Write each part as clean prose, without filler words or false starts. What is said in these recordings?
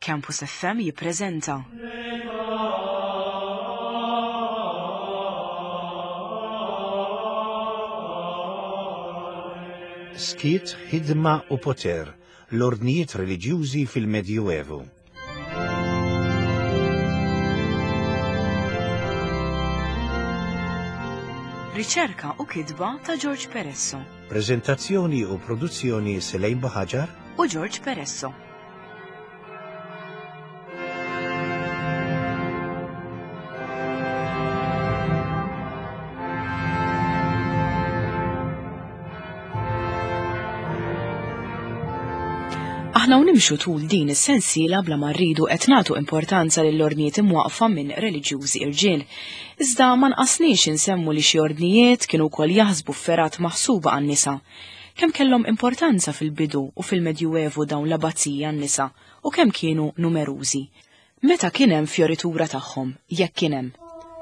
Campus FM jippreżenta Skiet, ħidma u poter, l-ordnijiet reliġjużi fil-Medjuevu. riċerka u kitba ta' George Peresso. Prezentazzjoni u produzzjoni Selejn Baħaġar u George Peresso. Aħna nimxu tul din is-sensiela bla ma rridu qed nagħtu importanza lill-ordnijiet imwaqfa minn reliġjużi irġiel. Iżda ma nqasniex insemmu li xi ordnijiet kienu wkoll jaħsbu f'ferat maħsuba għan-nisa. Kemm kellhom importanza fil-bidu u fil-Medjuevu dawn l-abazzija għan-nisa u kemm kienu numerużi. Meta kien hemm fjoritura tagħhom, jekk kien hemm.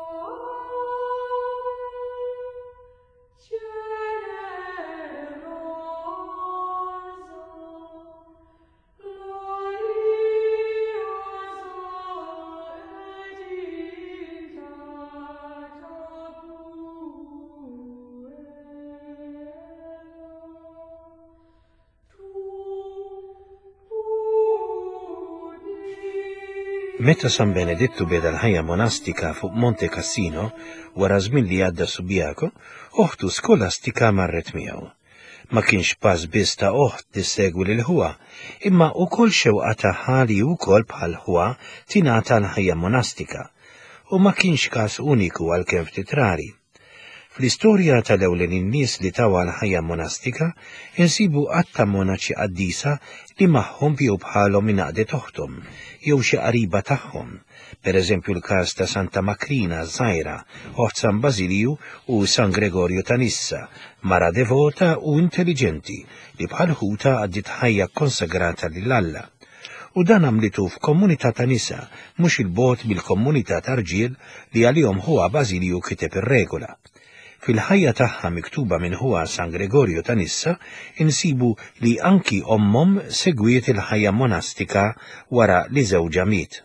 Meta San Benedettu beda l-ħajja monastika fuq Monte Cassino wara żmien li għadda Subjaco, oħtu skolastika marret miegħu. Ma kienx pass biss ta' oħt tissegwi lil ħuha, imma wkoll xewqa tagħha li wkoll bħal ħuha tingħata l-ħajja monastika, u ma kienx każ uniku għalkemm ftit rari. Fl-istorja tal-ewlen in-nies li tawa l-ħajja monastika insibu qatt monaċi qaddisa li magħhom bjew bħalhom ingħaqdet oħthom jew xi qariba tagħhom. Pereżempju l-każ ta' Santa Makrina żgħira, oħt San Basilju u San Gregorju ta' Nissa, mara devota u intelligenti li bħal ħuta għaddiet ħajja konsagrata lil Alla. U dan għamlitu f'komunità ta' nisa, mhux il-bogħod bil-komunità ta' rġiel li għalihom huwa Basilju kiteb ir-regola. Fil-ħajja tagħha miktuba minn huwa San Gregorju ta' Nissa insibu li anki ommhom segwiet il-ħajja monastika wara li żewġha miet.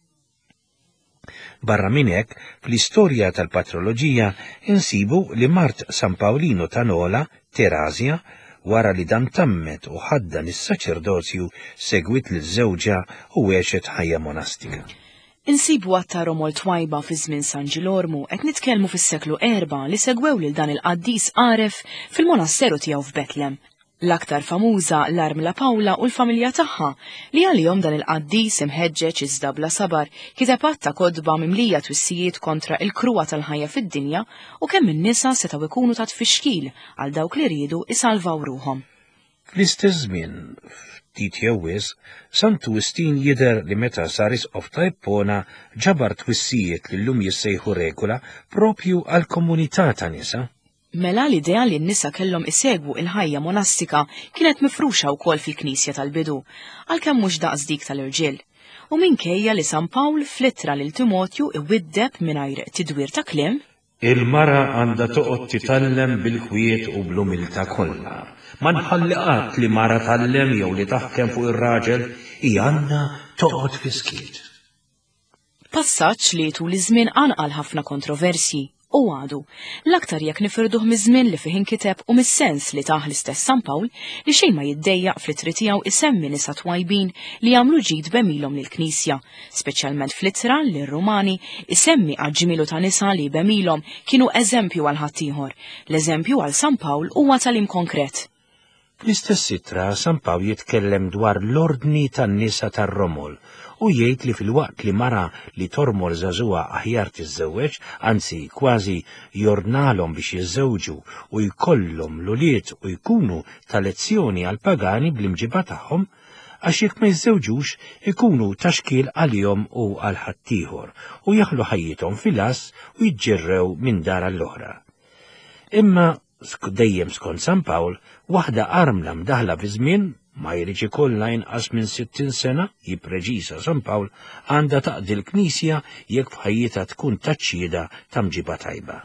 Barra minn hekk, fl-istorja tal-patroloġija insibu li Mart San Pawlino ta' Nola, Terazja, wara li dan tammet u ħaddan is-saċerdozju segwit lil żewġha u għexet ħajja monastika. Insibu għattaru mol twajba fi żmien San Ġilormu qed nitkellmu fis-seklu 4 li segwew lil dan il-qaddis għaref fil-monasseru tiegħu f'Betlem. L-aktar famuża l-Armla Pawla u l-familja tagħha li għalihom dan il-qaddis imħeġġeġ iżda bla sabar kiteb ta' kodba mimlija twissijiet kontra il-kruwa tal-ħajja fid-dinja u kemm in-nisa setgħu jkunu ta' tfixkil għal dawk li riedu isalvaw ruhom. Fl-istess żmien ftit jew wisq, San Twistin jidher li meta sar isqof ta' Ippona ġabar twissijiet li llum jissejħu regola propju għal komunità ta' nisa. Mela l-idea li n-nisa kellhom isegwu il-ħajja monastika kienet mifruxa wkoll fil-Knisja tal-bidu, għalkemm mhux daqs dik tal-irġiel. U minkejja li San Pawl flittra lil Timotju iwiddeb mingħajr tidwir ta' kliem. Il-mara għandha toqgħod titgħallem bil-kwiet u bl-umiltà kollha. Ma nħalli qatt li mara tgħallem jew li taħkem fuq ir-raġel hija għandha toqgħod fi skiet. Passaġġ li tul iż-żmien għanqal ħafna kontroversji u għadu. L-aktar jekk nifirduh miż-żmien li fih inkiteb u mis-sens li taħ l-istess San Pawl li xejn ma jiddejjaq fl-ittri tiegħu isemmi nisa twajbin li jagħmlu ġid bemilhom lill-Knisja, speċjalment fl-ittra lir-Rumani isemmi għaġġimilu ta' nisa li bemilhom kienu eżempju għal ħaddieħor. L-eżempju għal San Pawl huwa tal-im konkret. Fl-istess ittra San Pawl jitkellem dwar l-ordni tan-nisa tar-Romol u jgħid li fil-waqt li mara li tormol żagħżugħa aħjar tiżżewweġ, anzi kważi jornalhom biex jiżżewġu u jkollhom l-ulied u jkunu ta' lezzjoni għal pagani bl-imġiba tagħhom, għax jekk ma jiżżewġux ikunu ta' xkiel għalihom u għal ħaddieħor u jaħlu ħajjithom fil-as u jiġġerrew minn dar għall-oħra. Imma dejjem skont San Pawl, waħda armla mdaħla fi żmien ma jrid ikollha inqas minn 60 sena, jippreċiża San Pawl, għandha taqdi l-Knisja jekk f'ħajjitha tkun taċċieda ta' mġiba tajba.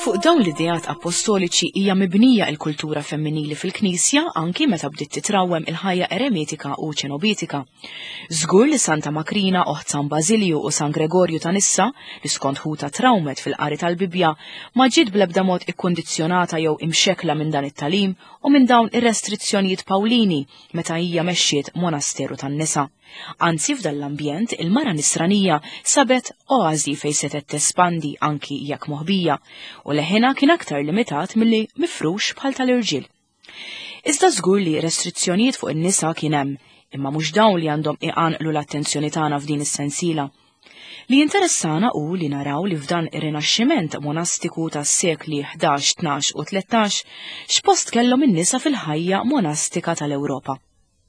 Fuq dawn l-idejat apostoliċi hija mibnija l-kultura femminili fil-Knisja anki meta bdiet titrawwem il-ħajja eremetika u ċenobitika. Żgur li Santa Makrina, oħt San Basilju u San Gregorju ta' Nissa li skont ħuta trawmet fil-qari tal-Bibja ma ġiet bl-ebda mod ikkundizzjonata jew imxekla minn dan it-talim u minn dawn ir-restrizzjonijiet Pawlini meta hija mexxiet monasteru tan-nisa. Anzi f'dan l-ambjent il-mara nisranija sabet oażi fejn setet tespandi anki jekk moħbija u leħena kien aktar limitat milli mifrux bħal tal-irġiel. Iżda żgur li restrizzjonijiet fuq in-nisa kien hemm, imma mhux dawn li għandhom iqanqlu l-attenzjoni tagħna f'din is-sensiela. Li interessana hu li naraw li f'dan ir-rinaxximent monastiku tas-sekli 11, 12 u 13 x'post kellhom in-nisa fil-ħajja monastika tal-Ewropa.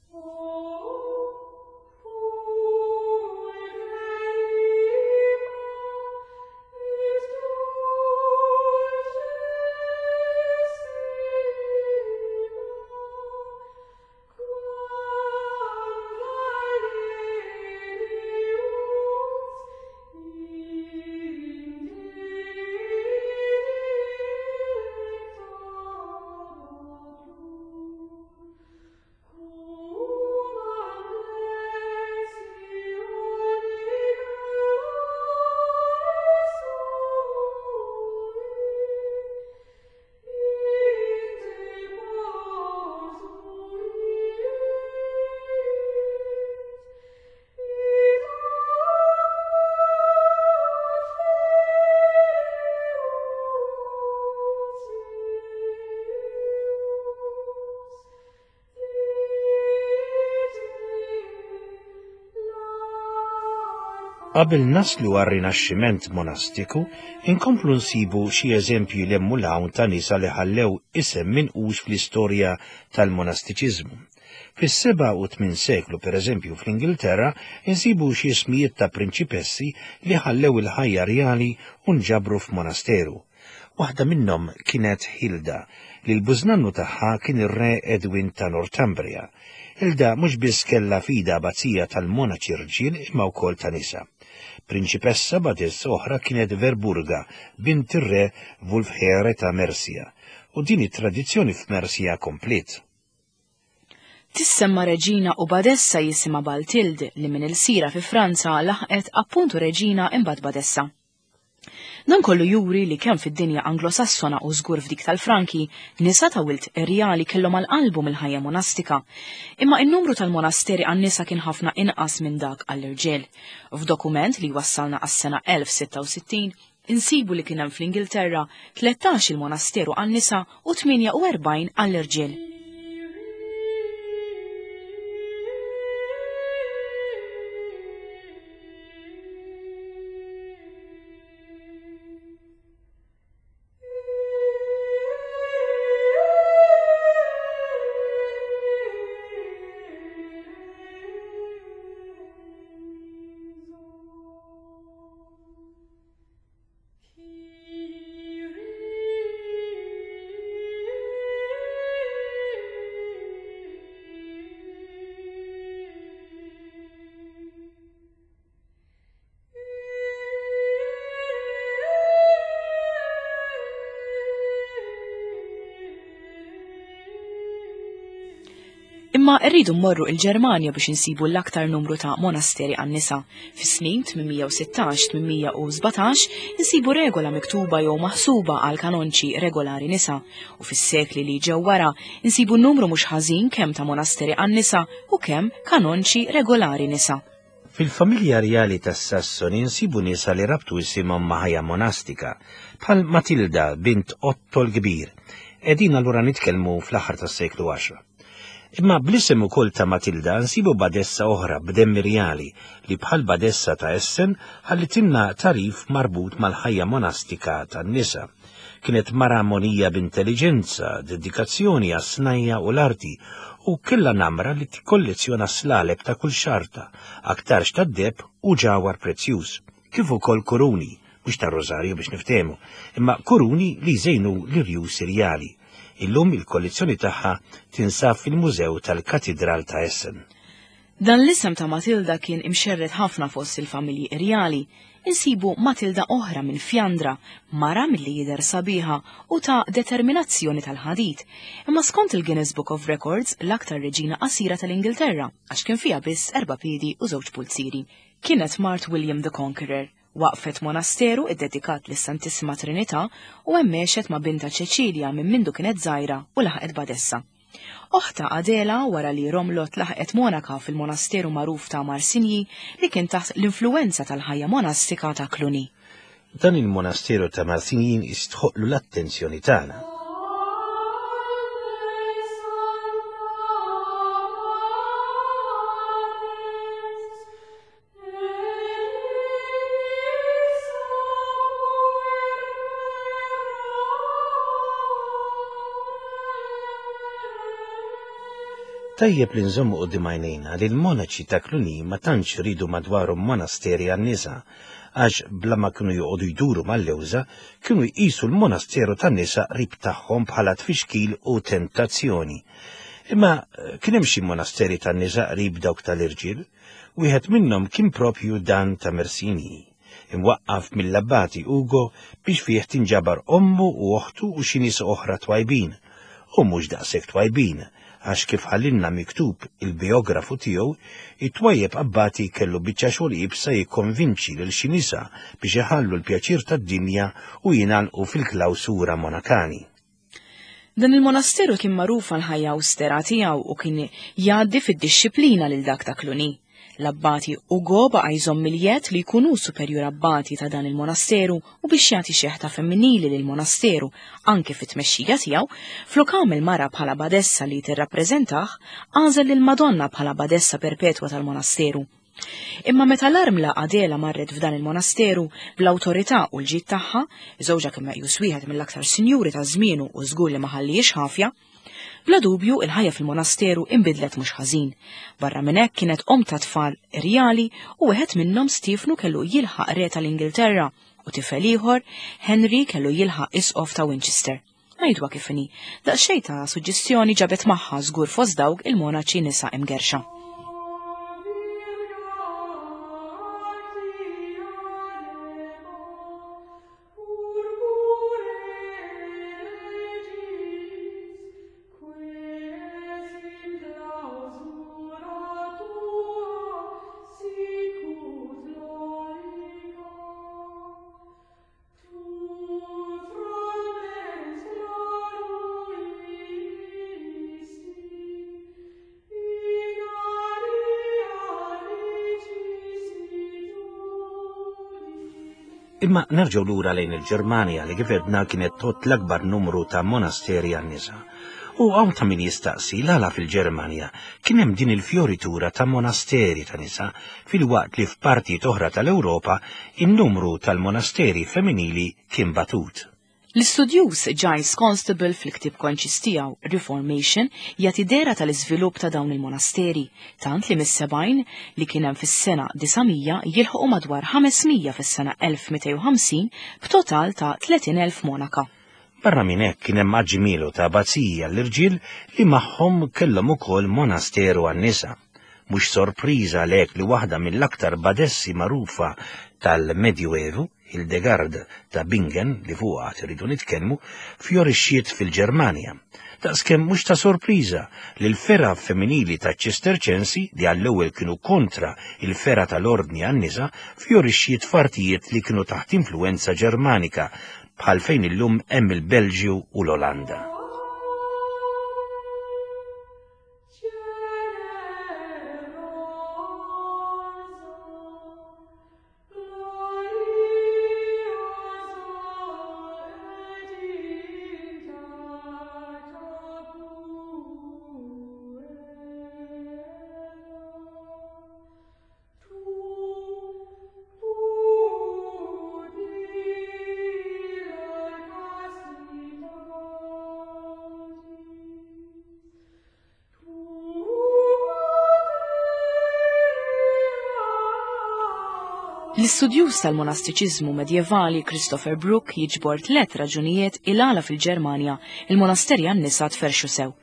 Qabel naslu għar-rinaxximent monastiku, inkomplu nsibu xi eżempji li hemm hawn ta' nisa li ħallew isem minqux fl-istorja tal-monastiċiżmu. Fis-7 u 8 seklu pereżempju fl-Ingilterra insibu xi ismijiet ta' prinċipessi li ħallew il-ħajja rjali u nġabru f'monasteru. Waħda minnhom kienet Hilda li l-bużnannu tagħha kien ir-re Edwin ta' Northumbria. Hilda mhux biss kellha fida abbazija tal-monaċi irġiel imma wkoll ta' nisa. Prinċipessa badessa oħra kienet Verburga, bint ir-re Wulfhere ta' Mercia, u din it-tradizzjoni f'Mercia komplet. Tissemma reġina u badessa jisima Baltilde li minn il-sira fi Franza laħqet appuntu reġina imbagħad badessa. Dan kollu juri li kemm fid-dinja anglosassona u żgur f'dik tal-Franki nisa ta' wilt irjali kellhom għall-qalbu mill-ħajja monastika, imma n-numru tal-monasteri għan-nisa kien ħafna inqas minn dak għall-irġiel. F'dokument li wassalna għas-sena 1066 insibu li kien hemm fl-Ingilterra 13 il-monasteru għan-nisa u 48 għall-irġiel. Imma rridu mmorru il-Ġermanja biex insibu l-aktar numru ta' monasteri għan-nisa. Fis-snin 816-817 insibu regola miktuba jew maħsuba għal kanonċi regolari nisa u fis-sekli li ġew wara insibu n-numru mhux ħażin kemm ta' monasteri għan-nisa u kemm kanonċi regolari nisa. Fil-familja rjali tas-Sassoni insibu nisa li rabtu isimhom ma' ħajja monastika, bħal Matilda bint Otto l-Kbir. Qegħdin allura nitkellmu fl-aħħar tas-seklu 10. Imma bl-isem ukoll ta' Matilda nsibu badessa oħra b'demmi rjali li bħal badessa ta' Essen ħallitilna tarif marbut mal-ħajja monastika tan-nisa. Kienet mara monija b'intelligenza, dedikazzjoni għas-snajja u l-arti u kella namra li tikkollezzjona slaleb ta' kull xarta, aktar x'tad-deb u ġawar prezzjuż, kif ukoll kuruni, mhux ta' rożarju biex niftehmu, imma kuruni li jżejnu l-irjus sirjali. Illum il-kollezzjoni tagħha tinsab fil-Mużew tal-Katedral ta' Essen. Dan l-isem ta' Matilda kien imxerret ħafna fost il-familji Irjali. Insibu Matilda oħra minn Fjandra, mara milli jidher sabiħa u ta' determinazzjoni tal-ħadid. Imma skont il-Guinness Book of Records l-aktar reġina qasira tal-Ingilterra għax kien fiha biss 4 piedi u 2 pulziri. Kienet mart William the Conqueror. Waqfet monasteru iddedikat lis-Santissima Trinità u hemm mexet ma' binta Ċeċilja minn mindu kienet żgħira u laħqet Badessa. Oħta Adela wara li Romlot laħqet Monaka fil-monasteru magħruf ta' Marsinji li kien taħt l-influenza tal-ħajja monastika ta' Cluny. Dan il-monasteru ta' Marsinji istħoqlu l-attenzjoni tagħna. Tajjeb li nżommu qudiem għajnejna li l-monaċi ta' Cluny ma tantx ridu madwarhom monasteri għan-nisa għax bla ma kienu joqogħdu jduru mal-lewża kienu jqisu l-monasteru tan-nisa qrib tagħhom bħala tfixkil u tentazzjoni. Imma kien hemm xi monasteri tan-nisa qrib dawk tal-irġiel, wieħed minnhom kien propju dan ta' Marsinji, imwaqqaf mill-abbati Ugo biex fih tinġabar ommu u oħtu u xi nies oħra twajbin, u mhux daqshekk twajbin, għax kif ħallinna miktub il-biografu tiegħu, it-twajjeb abbati kellu biċċa xogħol jibsa jikkonvinċi lil xi nisa biex iħallu l-pjaċir tad-dinja u jingħalqu fil-klawsura monakani. Dan il-monasteru kien magħruf għal ħajja awstera tiegħu u kien jgħaddi fid-dixxiplina lil dak ta' Cluny. L-abbati Ugo baqa' jżomm miljet li jkunu superjur abbati ta' dan il-monasteru u biex jagħti xeħta femminili lil monasteru anke fit-tmexxija tiegħu, flok għamel mara bħala badessa li tirrappreżentah, għażel lil Madonna bħala badessa perpetwa tal-monasteru. Imma meta l-armla Adela marret f'dan il-monasteru bl-awtorità u l-ġid tagħha, żewġa kemm meqjus wieħed mill-aktar sinjuri ta' żmienu u żgur li ma ħallihiex ħafja, bla dubju il-ħajja fil-monasteru inbidlet mhux ħażin. Barra minn hekk kienet ta' tfal Irjali u wieħed minnhom Stefnu kellu jilħaq re tal-Ingilterra u tifel ieħor Henry kellu jilħaq isqof ta' Winchester. Ngħidwa kif inhi, daqsxejn ta' suġġestjoni ġabet magħha żgur fost dawk il-monaċi nisa imgerxa. Imma nerġgħu lura lejn il-Ġermanja li kif edna kienet tot l-akbar numru ta' monasteri għan-nisa. U hawn ta' min jistaqsi l-għala fil-Ġermanja kien hemm din il-fjoritura ta' monasteri ta' nisa fil-waqt li f'partijiet oħra tal-Ewropa in-numru tal-monasteri femminili kien batut. L-istudjuż Giles Constable fil-ktib konċis tiegħu Reformation jagħti idea tal-iżvilupp ta' dawn il-monasteri, tant li mis-70 li kien hemm fis-sena 900 jilħqu madwar 500 fis-sena 1250 b'total ta' 30,000 monaka. Barra minn hekk kien hemm aġġimielu ta' abbazija l-irġiel li magħhom kellhom ukoll monasteru għan-nisa. Mhux sorpriża għalhekk li waħda mill-aktar badessi magħrufa tal-Medjuevu, Hildegard ta' Bingen li fuqha iridu nitkellmu, fjorixxiet fil-Ġermanja. Daqskemm mhux ta' sorpriża li l-fera femminili ta' Ċisterċensi li għall-ewwel kienu kontra il-fera tal-ordni għan-nisa fjorixxiet f'artijiet li kienu taħt influenza Ġermanika bħal fejn illum hemm il-Belġju u l-Olanda. L-istudjuż tal-monastiċiżmu medjevali Christopher Brooke jiġbor 3 raġunijiet il-għala fil-Ġermanja il-monasteri għan-nisa tferxu sew.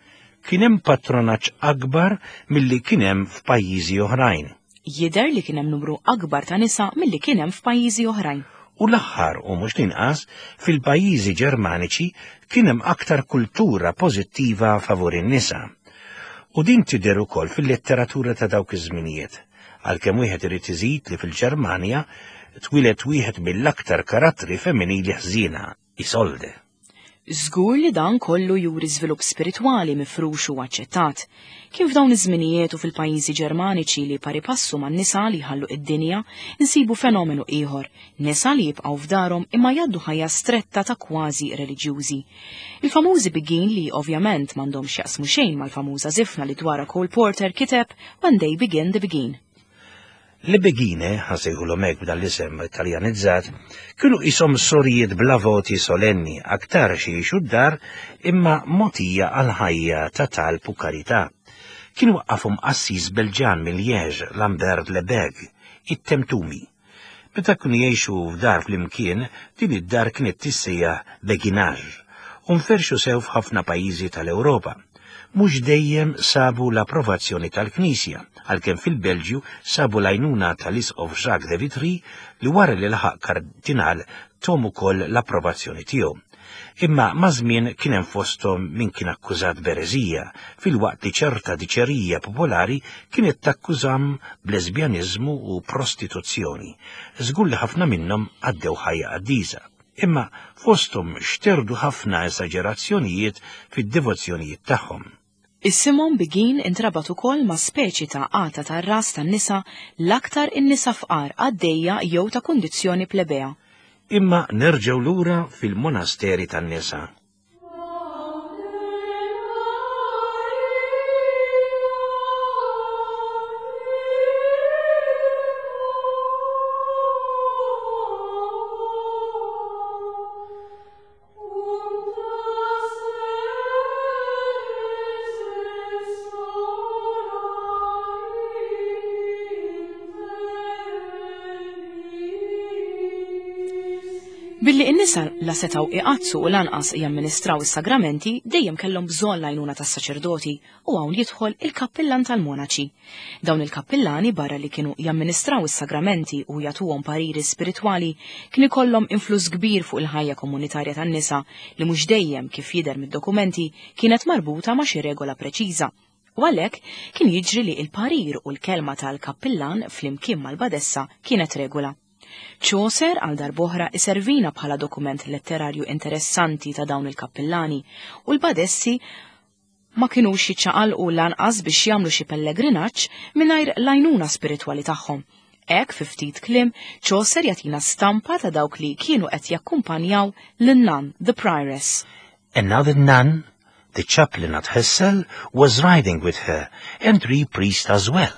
kien hemm patronaġġ akbar milli kien hemm f'pajjiżi oħrajn. Jidher li kien hemm numru akbar ta' nisa milli kien hemm f'pajjiżi oħrajn. U l-aħħar u mhux tinqas fil-pajjiżi Ġermaniċi kien hemm aktar kultura pożittiva favur in-nisa. U din tidher ukoll fil-letteratura ta' dawk iż-żminijiet, għalkemm wieħed irid iżid li fil-Ġermanja twilet wieħed mill-aktar karattri femminili ħżiena, Isolde. Żgur li dan kollu juri żvilupp spiritwali mifrux u aċċettat. Kien f'dawn iż-żminijiet u fil-pajjiżi Ġermaniċi li pari passu man-nisa li jħallu id-dinja, insibu fenomenu ieħor, nisa li jibqgħu f'darhom imma jgħaddu ħajja stretta ta' kważi reliġjużi. Il-famużi Begin li ovvjament m'għandhomx jaqsmu xejn mal-famuża żifna li dwarha Cole Porter kiteb When They Begin the Begin. Li Begine, ħasejħulhom hekk b'dal-isem Italjanizzat, kienu qishom sorijiet bla voti solenni aktar xi d-dar imma mogħtija għal ħajja ta' talb u karità. Kienu waqqafhom qassis Belġan mill-Liex Lambert Lebeg, it-Temtumi. Meta kienu jgħixu f'dar flimkien, din id-dar kienet tissejjaħ Beginage, u nferxu sew f'ħafna pajjiżi tal-Ewropa. Mhux dejjem sabu l-approvazzjoni tal-Knisja, għalkemm fil-Belġju sabu l-għajnuna tal-Isqof Jacques de Vitry li wara li laħaq kardinal tom ukoll l-approvazzjoni tiegħu. Imma ma' żmien kien hemm fosthom min kien akkużat b'ereżija, filwaqt li ċerta diċerija popolari kienet takkużam b'lesbjaniżmu u prostituzzjoni. Żgur li ħafna minnhom għaddew ħajja qaddiża. Imma fosthom xterdu ħafna esaġerazzjonijiet fid-devozzjonijiet tagħhom. Is-simhom Begin intrabat ukoll ma' speċi ta' qata tar-ras tan-nisa l-aktar in-nisa fqar għaddejja jew ta' kundizzjoni plebea. Imma nerġgħu lura fil-monasteri tan-nisa. Billi in-nisa la setaw iqazzu u lanqas jamministraw is-sagramenti dejjem kellhom bżonn l-għajnuna tas-saċerdoti u hawn jidħol il-kappillan tal-monaċi. Dawn il-kappillani barra li kienu jamministraw is-sagramenti u jagħtuhom pariri spiritwali kien ikollhom influss kbir fuq il-ħajja komunitarja tan-nisa li mhux dejjem kif jidher mid-dokumenti kienet marbuta ma' xi regola preċiża. U għalhekk kien jiġri li l-parir u l-kelma tal-kappillan flimkien mal-badessa kienet regola. Chaucer għal darboħra iservina bħala dokument letterarju interessanti ta' dawn il-kappillani u l-badessi ma kinux jiċċaqalqu lanqas biex jagħmlu xi pellegrinaġġ mingħajr l-għajnuna spiritwali tagħhom. Hekk fi ftit kliem Chaucer jagħtina stampa ta' dawk li kienu qed jakkumpanjaw lin-nun, the prioress. And now the nun, the chaplain at her cell, was riding with her, and 3 priests as well.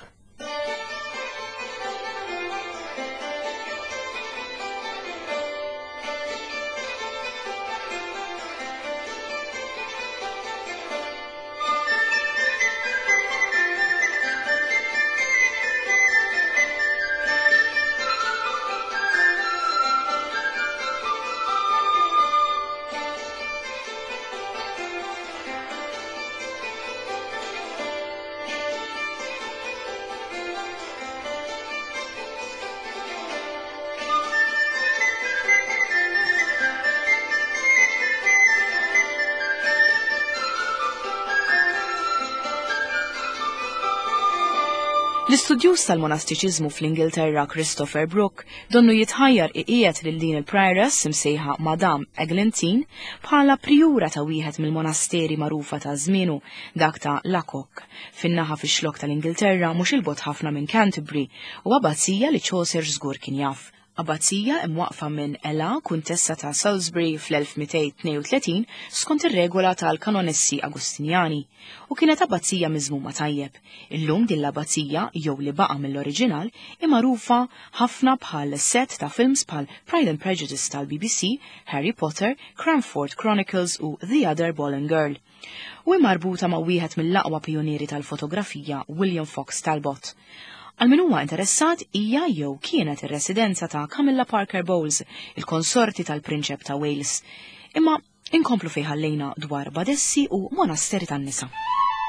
L-istudjuż tal-monastiċiżmu fl-Ingilterra Christopher Brooke donnu jitħajjar iqiegħed lil din il-prioress imsejħa Madame Eglantine bħala prijura ta' wieħed mill-monasteri magħrufa ta' żmienu dak ta' Lacock fin-naħa fix-xlokk tal-Ingilterra mhux il-bogħod ħafna minn Canterbury u abazzija li Chaucer żgur kien jaf. Abazzija imwaqfa minn Ella, kuntessa ta' Salisbury fl-1232 skont ir-regola tal-kanonessi Agustinjani u kienet abazzija miżmuma tajjeb. Illum din l-abazzija jew li baqa' mill-oriġinal imagħrufa ħafna bħal set ta' films bħal Pride and Prejudice tal-BBC, Harry Potter, Cranford Chronicles u The Other Boleyn Girl. U marbuta ma' wieħed mill-aqwa pionieri tal-fotografija William Fox Talbot. Għal min huwa interessat hija jew kienet ir-residenza ta' Camilla Parker Bowles, il-konsorti tal-Prinċep ta' Wales. Imma inkomplu fejn ħallejna dwar badessi u monasteri tan-nisa.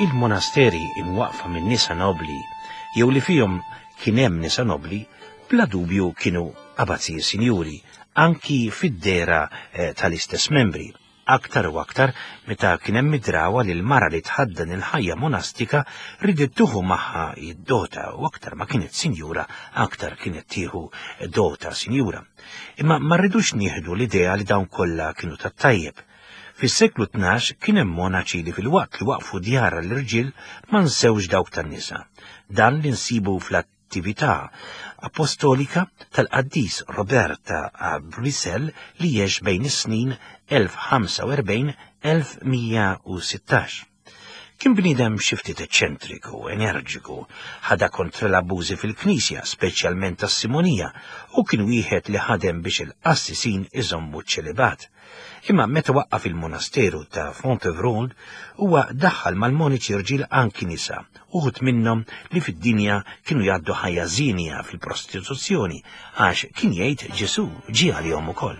il-monasteri imwaqfa minn nisa nobli jew li fihom kien hemm nisa nobli bla dubju kienu abbaziji sinjuri anki fid-dera tal-istess membri. Aktar u aktar meta kien hemm midrawa li l-mara li tħaddan il-ħajja monastika ridet tuħu magħha id-dota u aktar ma kienet sinjura aktar kienet tieħu dota sinjura. Imma ma rridux nieħdu l-idea li dawn kollha kienu tat-tajjeb. Fis-seklu 12 kien hemm monaċi li fil-waqt li waqfu djar l-irġiel ma nsewx dawk tan-nisa. Dan li nsibu fl-attività apostolika tal-qaddis Roberta a Brussell li jgħix bejn is-snin 1045-1116. Kien bniedem xi ftit eċċentriku, enerġiku, ħada kontra l-abbużi fil-Knisja, speċjalment tas-Simonija, u kien wieħed li ħadem biex il-qassisin iżommu ċ-ċelibat. Imma meta waqqaf il-monasteru ta' Fontevraud huwa daħħal mal-moniċi irġiel anki nisa, uħud minnhom li fid-dinja kienu jgħaddu ħajja żienija fil-prostituzzjoni għax kien jgħid Ġesu ġie għalihom ukoll.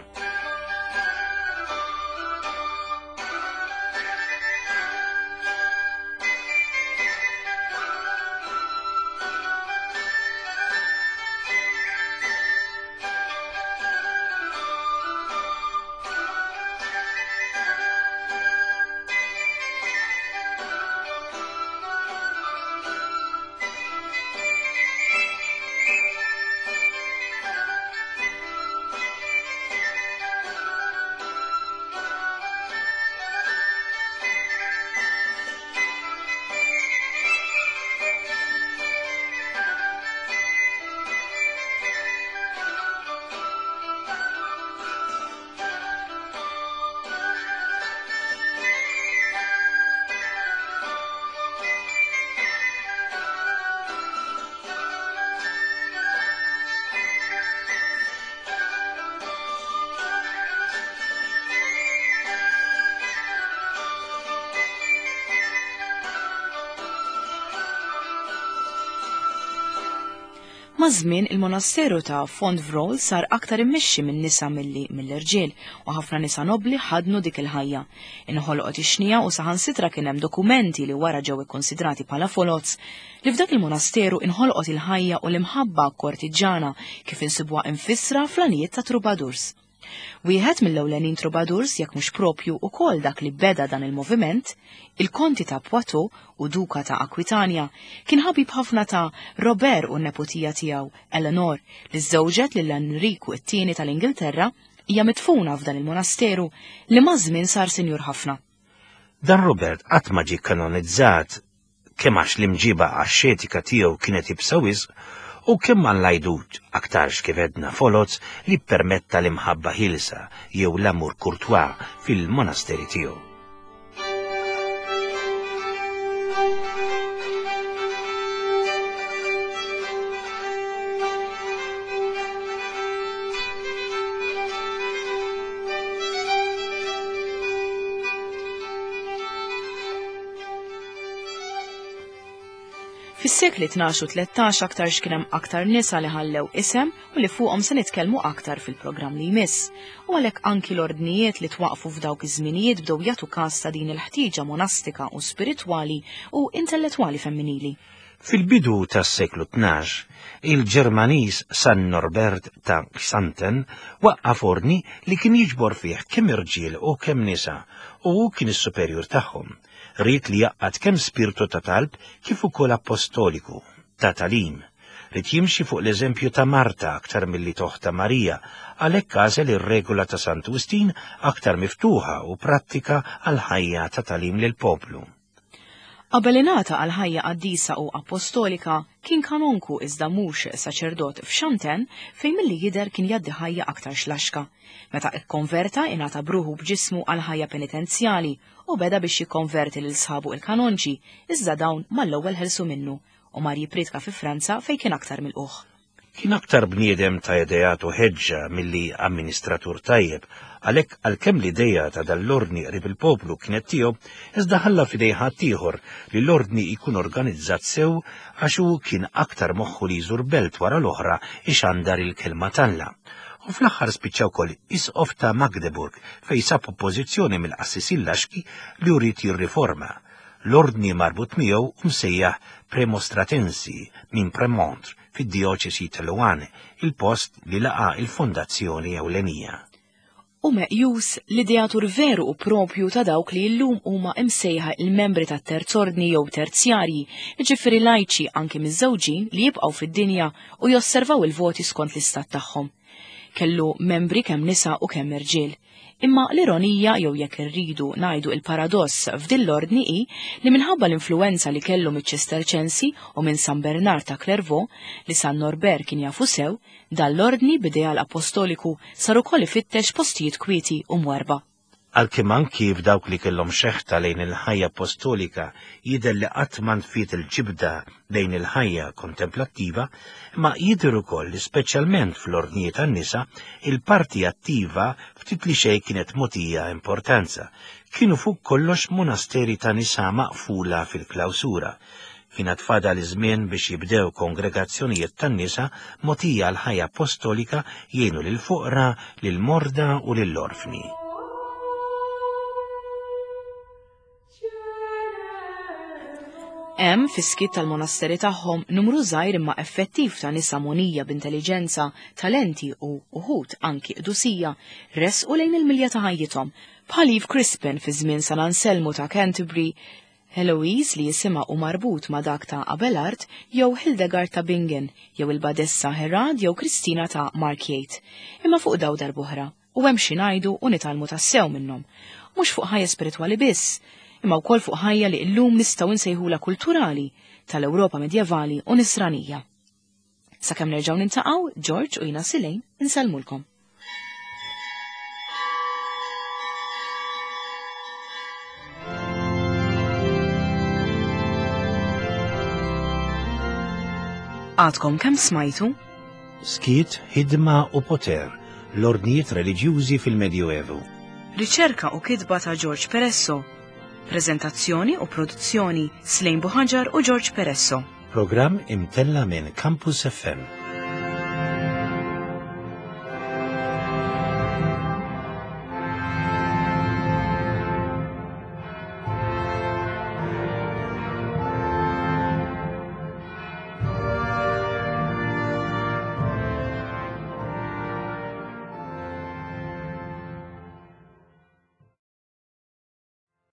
Mażmien il-monasteru ta' Fontevraud sar aktar immexxi minn nisa mill-irġiel u ħafna nisa nobli ħadnu dik il-ħajja. Inħolqot ix-xnija u saħansitra kien hemm dokumenti li wara ġew ikkonsidrati bħala folots li f'dak il-monasteru inħolqot il-ħajja u l-imħabba kortiġġana kif insibuha infissra fl-anijiet ta' trubadurs. Wieħed mill-ewlenin trubadurs jekk mhux propju ukoll dak li beda dan il-moviment, il-konti ta' Poitou u duka ta' Aquitania, kien ħabib ħafna ta' Robert u n-nepotija tiegħu Eleanor li żżewġet lil Enriku t-tieni tal-Ingilterra hija mitfuna f'dan il-monasteru li mażmien sar sinjur ħafna. Dan Robert qatt ma ġie kanonizzat kemm għax l-imġiba għax-xetika tiegħu kienet jibsa wisq u kemm għall-għajdut aktarx kif edna folots li permetta l-imħabba ħilsa jew l-amur kurtwa fil-monasteri tiegħu. Fis-sekli 12 u 13 aktar x'kien hemm aktar nisa li ħallew isem u li fuqhom se nitkellmu aktar fil-programm li jmiss. U għalhekk anki l-ordnijiet li twaqfu f'dawk iż-żminijiet bdew jagħtu każ ta' din il-ħtieġa monastika u spiritwali u intellettwali femminili. Fil-bidu tas-seklu 12, il-Ġermaniż San Norbert ta' Xanten waqqaf ordni li kien jiġbor fih kemm irġiel u kemm nisa u kien is-superjur tagħhom. Rid li jaqqad kemm spiritu ta' talb kif ukoll apostoliku ta' talim. Rid jimxi fuq l-eżempju ta' Marta aktar milli toħta Marija, għalhekk għażel ir-regola ta' Sant Wistin aktar miftuħa u prattika għal ħajja ta' talim lil poplu. Qabel ingħata għal ħajja qaddisa u apostolika kien kanonku iżda mhux saċerdot f'Xanten fejn milli jidher kien jgħaddi ħajja aktar xlaxka. Meta ikkonverta ingħata bruħu b'ġismu għal ħajja penitenzjali u beda biex jikkonverti lil sħabu il-kanonġi, iżda dawn mal-ewwel ħelsu minnu u mar jipritka fi Franza fejn kien aktar mill-uħ. Kien aktar bniedem ta' idejat u ħeġġa milli amministratur tajjeb, għalhekk għalkemm l-idea ta' dal-ordni qrib il-poplu kienet tiegħu, iżda ħalla f'idej ħadd ieħor li l-ordni jkun organizzat sew għax hu kien aktar moħħu li jżur belt wara l-oħra ixandar il-kelma talla. U fl-aħħar spiċċaw wkoll isqof ta' Magdeburg fejn sab oppożizzjoni mill-qassisin laxki li jrid jirriforma. l-ordni marbut miegħu msejjaħ Premostratensi minn Premont fid-dioċesi ta' Luan, il-post li laqa il-fondazzjoni ewlenija. U meqjus l-ideatur veru u propju ta' dawk li llum huma imsejħa il-membri ta' terzordni jew terzjarji, ġifieri lajċi anke miż-żewġin li jibqgħu fid-dinja u josservaw il-voti skont l-istat tagħhom. Kellu membri kemm nisa u kemm irġiel. Imma l-ironija jew jekk irridu ngħidu il-paradoss f'din l-ordni hi li minħabba l-influenza li kellu miċ-Ċisterċensi u minn San Bernard ta' Clairvaux li San Norbert kien jafu sew, dan l-ordni b'idejal apostoliku sar ukoll ifittex postijiet kwieti u mwerba. Għalkemm anki f'dawk li kellhom xeħta lejn il-ħajja apostolika jidher li qatt ma nfiet il-ġibda lejn il-ħajja kontemplattiva, ma jidher ukoll li speċjalment fl-ordnijiet tan-nisa il-parti attiva ftit li xejn kienet mogħtija importanza. Kienu fuq kollox monasteri ta' nisa maqfula fil-klawsura. Kienet fadal iż-żmien biex jibdew kongregazzjonijiet tan-nisa mogħtija l-ħajja apostolika jgħinu lil-fuqra, lil-morda u lill-orfni. Hemm fis-skit tal-monasteri tagħhom numru żgħir imma effettiv ta' nisa monija b'intelliġenza, talenti u uħud anki qdusija resqu lejn il-milja ta' ħajjithom. Bħal Eve Crispin fi żmien San Anselmu ta' Canterbury, Heloise li jisimha u marbut ma' dak ta' Abelard, jew Hildegard ta' Bingen, jew il-Badessa Herad jew Kristina ta' Markyate. Imma fuq daw darb'oħra, u hemm xi ngħidu u nitalmu tassew minnhom. Mhux fuq ħajja spiritwali biss, imma wkoll fuq ħajja li llum nistgħu nsejħula kulturali tal-Ewropa medjevali u nisranija. Sakemm nerġgħu nintaqgħu, George u jiena Silejn insellmulkom. Għadkom kemm smajtu? Skit, ħidma u poter, l-ordnijiet reliġjużi fil-Medjuevu. Riċerka u kitba ta' George Peresso. Prezentazzjoni u produzzjoni Silejn Buħaġar u George Peresso. Programm imtella minn Campus FM.